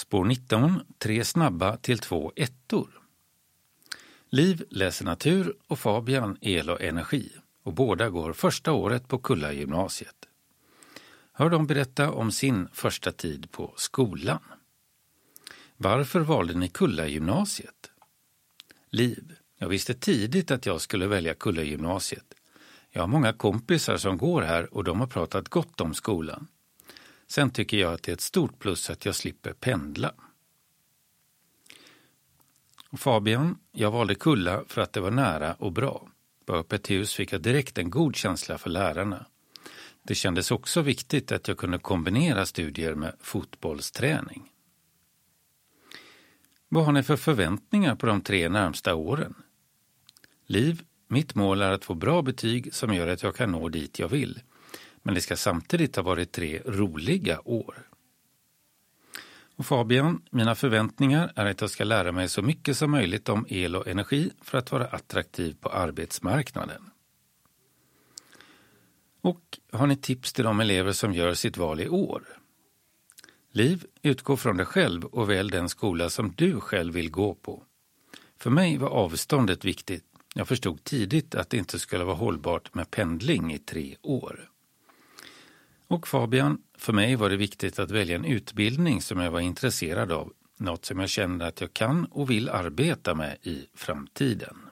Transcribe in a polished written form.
Spår 19, 3 snabba till 2 ettor. Liv läser natur och Fabian el och energi och båda går första året på Kulla-gymnasiet. Hör dem berätta om sin första tid på skolan. Varför valde ni Kulla-gymnasiet? Liv: jag visste tidigt att jag skulle välja Kulla-gymnasiet. Jag har många kompisar som går här och de har pratat gott om skolan. Sen tycker jag att det är ett stort plus att jag slipper pendla. Och Fabian: jag valde Kulla för att det var nära och bra. På öppet hus fick jag direkt en god känsla för lärarna. Det kändes också viktigt att jag kunde kombinera studier med fotbollsträning. Vad har ni för förväntningar på de 3 närmsta åren? Liv: mitt mål är att få bra betyg som gör att jag kan nå dit jag vill. Men det ska samtidigt ha varit 3 roliga år. Och Fabian: mina förväntningar är att jag ska lära mig så mycket som möjligt om el och energi för att vara attraktiv på arbetsmarknaden. Och har ni tips till de elever som gör sitt val i år? Liv: utgå från dig själv och välj den skola som du själv vill gå på. För mig var avståndet viktigt. Jag förstod tidigt att det inte skulle vara hållbart med pendling i 3 år. Och Fabian: för mig var det viktigt att välja en utbildning som jag var intresserad av. Något som jag kände att jag kan och vill arbeta med i framtiden.